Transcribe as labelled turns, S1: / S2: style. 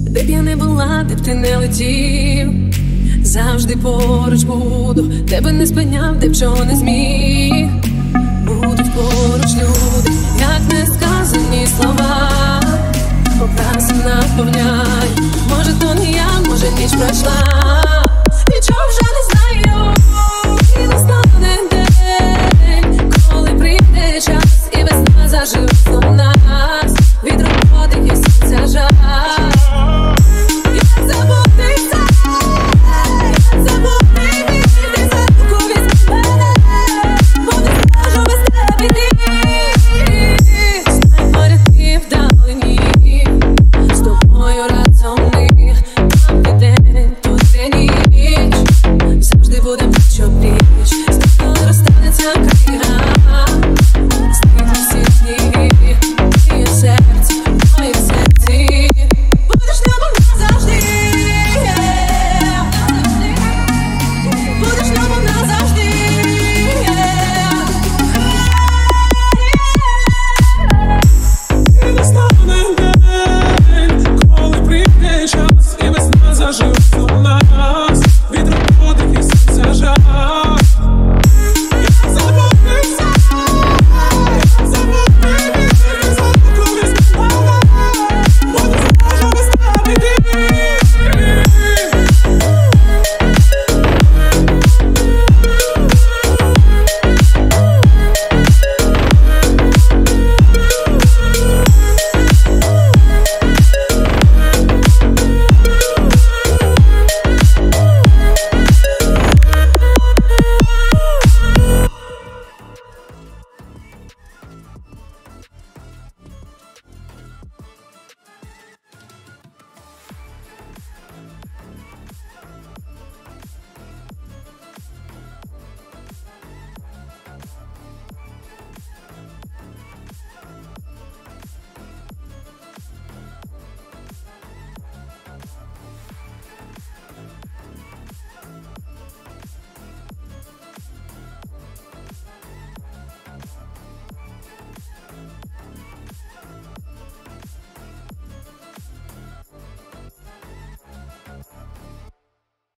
S1: Де б я не була, де б ти не летів, завжди поруч буду, тебе не спиняв, де б чого не зміг. Будуть поруч люди, як несказані слова, образи наповняй. Може то не я, може ніч пройшла, нічого вже не знаю. І настане день, коли прийде час, і весна заживе в нас, від роботи і сонця жаль. Як забути це, як забути вірити за руку від мене, бо не зможу без тебе йти. Знай поряд і вдалині, з тобою разом ми, там де день, тут де ніч, завжди будем пліч-о-пліч, з тобою розстанеться края, стихне всі сніги, моє серце, моє серце, будеш любом назавжди, будеш любом назавжди. І настане день,